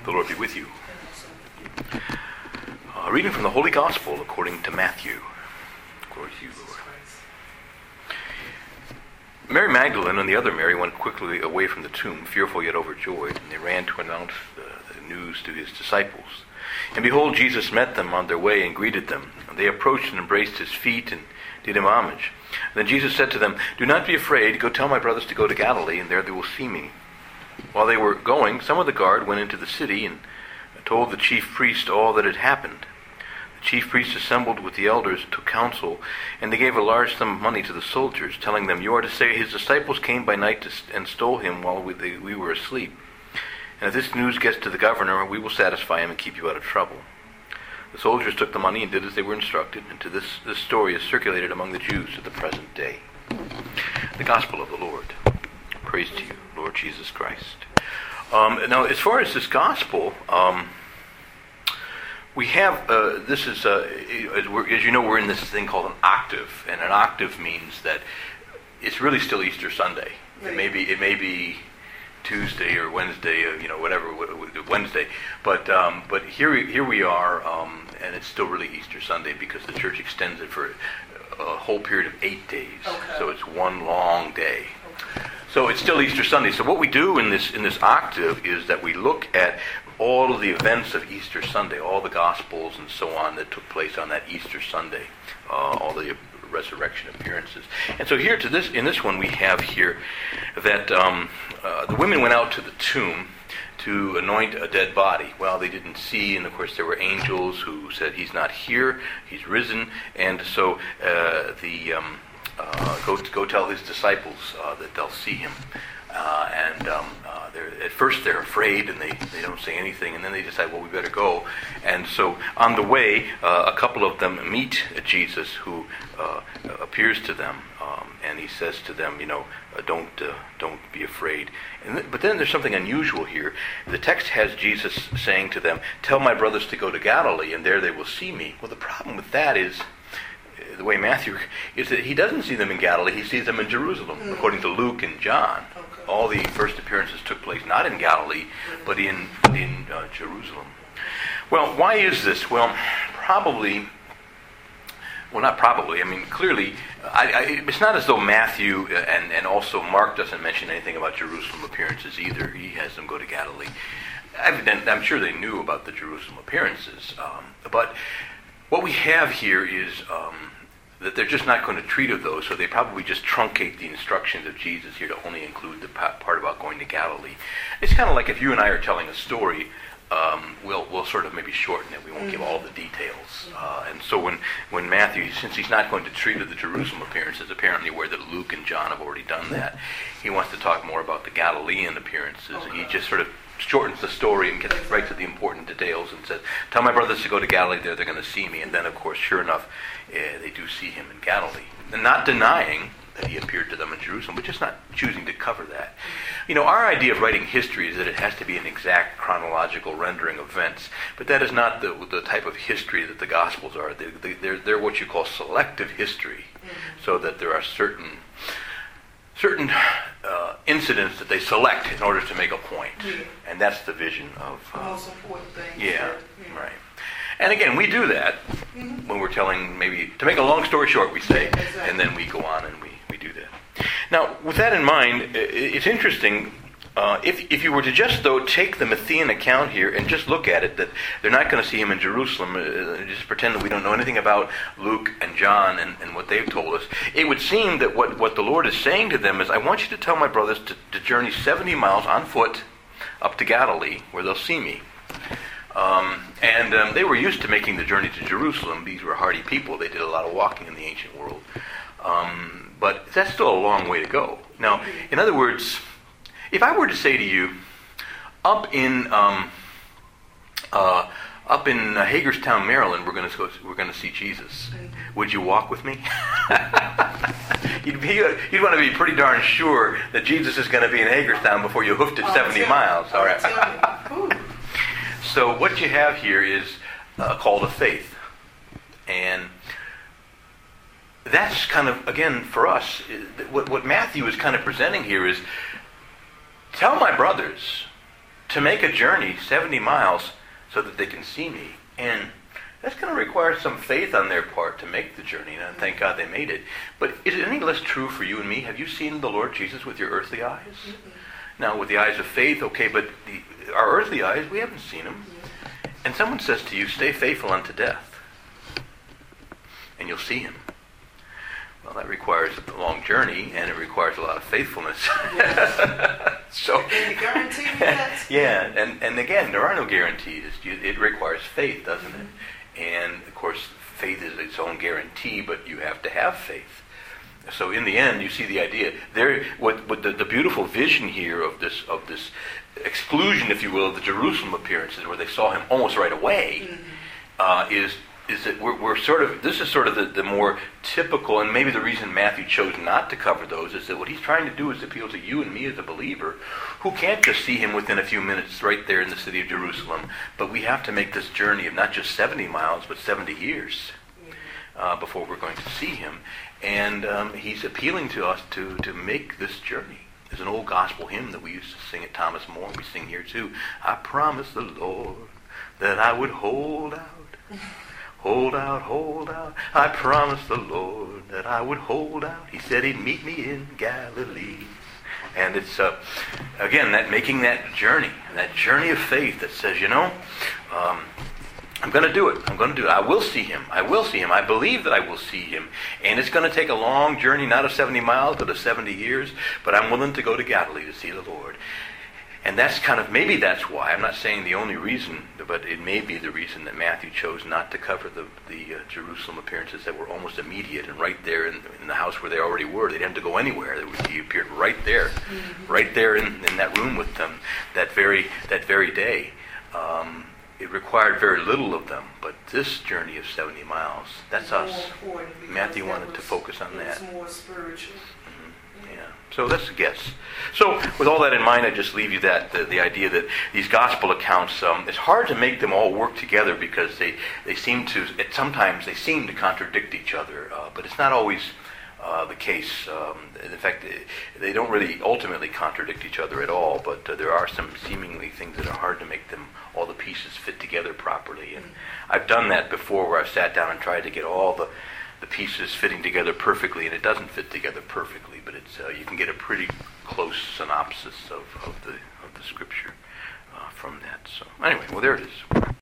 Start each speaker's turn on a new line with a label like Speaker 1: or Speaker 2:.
Speaker 1: The Lord be with you. Reading from the Holy Gospel according to Matthew. Glory to you, Lord. Mary Magdalene and the other Mary went quickly away from the tomb, fearful yet overjoyed, and they ran to announce the news to his disciples. And behold, Jesus met them on their way and greeted them. And they approached and embraced his feet and did him homage. And then Jesus said to them, "Do not be afraid. Go tell my brothers to go to Galilee, and there they will see me." While they were going, some of the guard went into the city and told the chief priest all that had happened. The chief priests assembled with the elders and took counsel, and they gave a large sum of money to the soldiers, telling them, "You are to say, his disciples came by night and stole him while we were asleep. And if this news gets to the governor, we will satisfy him and keep you out of trouble." The soldiers took the money and did as they were instructed, and this story is circulated among the Jews to the present day. The Gospel of the Lord. Praise to you, Lord Jesus Christ. Now, as far as this Gospel, we have, this is, as you know, we're in this thing called an octave, and an octave means that it's really still Easter Sunday. It may be Tuesday or Wednesday, whatever, Wednesday, but here we are, and it's still really Easter Sunday because the church extends it for a whole period of 8 days. Okay. So it's one long day. Okay. So it's still Easter Sunday. So what we do in this octave is that we look at all of the events of Easter Sunday, all the Gospels and so on that took place on that Easter Sunday, all the resurrection appearances. And so here in this one we have here that the women went out to the tomb to anoint a dead body. Well, they didn't see, and of course there were angels who said, "He's not here, he's risen." And so go tell his disciples that they'll see him. At first they're afraid and they don't say anything, and then they decide, well, we better go. And so on the way, a couple of them meet Jesus, who appears to them, and he says to them, don't be afraid. But then there's something unusual here. The text has Jesus saying to them, "Tell my brothers to go to Galilee, and there they will see me." Well, the problem with that is, the way Matthew is that he doesn't see them in Galilee, he sees them in Jerusalem, according to Luke and John. Okay. All the first appearances took place not in Galilee, but in Jerusalem. Well, why is this? Well, clearly, it's not as though Matthew and also Mark doesn't mention anything about Jerusalem appearances either. He has them go to Galilee. I'm sure they knew about the Jerusalem appearances, but what we have here is that they're just not going to treat of those, so they probably just truncate the instructions of Jesus here to only include the part about going to Galilee. It's kind of like if you and I are telling a story, we'll sort of maybe shorten it. We won't give all the details. And so when Matthew, since he's not going to treat of the Jerusalem appearances, apparently aware that Luke and John have already done that, he wants to talk more about the Galilean appearances. Okay. He just sort of shortens the story and gets right to the important details and says, "Tell my brothers to go to Galilee, there they're going to see me." And then, of course, sure enough, they do see him in Galilee. And not denying that he appeared to them in Jerusalem, but just not choosing to cover that. Our idea of writing history is that it has to be an exact chronological rendering of events, but that is not the type of history that the Gospels are. They're what you call selective history, so that there are certain incidents that they select in order to make a point. Yeah. And that's the vision of...
Speaker 2: most important thing.
Speaker 1: Yeah, right. And again, we do that when we're telling, maybe, to make a long story short, we say, exactly. And then we go on and we do that. Now, with that in mind, it's interesting, if you were to just, though, take the Matthean account here and just look at it, that they're not going to see him in Jerusalem, just pretend that we don't know anything about Luke and John and what they've told us, it would seem that what the Lord is saying to them is, "I want you to tell my brothers to journey 70 miles on foot up to Galilee, where they'll see me." They were used to making the journey to Jerusalem. These were hardy people. They did a lot of walking in the ancient world. But that's still a long way to go. Now, in other words, if I were to say to you, up in Hagerstown, Maryland, we're going to see Jesus, would you walk with me? You'd want to be pretty darn sure that Jesus is going to be in Hagerstown before you hoofed it 70 miles. All right. So what you have here is a call to faith, and that's kind of, again, for us, what Matthew is kind of presenting here is, tell my brothers to make a journey 70 miles so that they can see me. And that's going to require some faith on their part to make the journey, and thank God they made it. But is it any less true for you and me? Have you seen the Lord Jesus with your earthly eyes? Mm-hmm. Now, with the eyes of faith, okay, but our earthly eyes, we haven't seen him. And someone says to you, stay faithful unto death, and you'll see him. Well, that requires a long journey, and it requires a lot of faithfulness.
Speaker 2: Yes.
Speaker 1: So,
Speaker 2: can you guarantee me that?
Speaker 1: Yeah, and again, there are no guarantees. It requires faith, doesn't it? And, of course, faith is its own guarantee, but you have to have faith. So in the end, you see the idea. What the beautiful vision here of this exclusion, if you will, of the Jerusalem appearances, where they saw him almost right away, is that we're sort of, this is sort of the more typical, and maybe the reason Matthew chose not to cover those is that what he's trying to do is appeal to you and me as a believer, who can't just see him within a few minutes right there in the city of Jerusalem, but we have to make this journey of not just 70 miles, but 70 years before we're going to see him. And he's appealing to us to make this journey. There's an old gospel hymn that we used to sing at Thomas More, and we sing here too. I promised the Lord that I would hold out. Hold out, hold out. I promised the Lord that I would hold out. He said he'd meet me in Galilee. And it's, again, that making that journey of faith that says, I'm going to do it. I'm going to do it. I will see him. I will see him. I believe that I will see him. And it's going to take a long journey, not of 70 miles, but of 70 years. But I'm willing to go to Galilee to see the Lord. And that's maybe that's why. I'm not saying the only reason, but it may be the reason that Matthew chose not to cover the Jerusalem appearances that were almost immediate and right there in the house where they already were. They didn't have to go anywhere. He appeared right there in that room with them that very day. It required very little of them, but this journey of 70 miles, that's us. Matthew wanted to focus on that.
Speaker 2: It's more spiritual.
Speaker 1: Yeah. So that's a guess. So with all that in mind, I just leave you the idea that these gospel accounts, it's hard to make them all work together because they seem to, sometimes they seem to contradict each other, but it's not always the case. In fact, they don't really ultimately contradict each other at all, but there are some seemingly things that are hard to make them, all the pieces fit together properly. And I've done that before where I've sat down and tried to get all the pieces fitting together perfectly, and it doesn't fit together perfectly, but it's you can get a pretty close synopsis of the scripture from that. So anyway, well, there it is.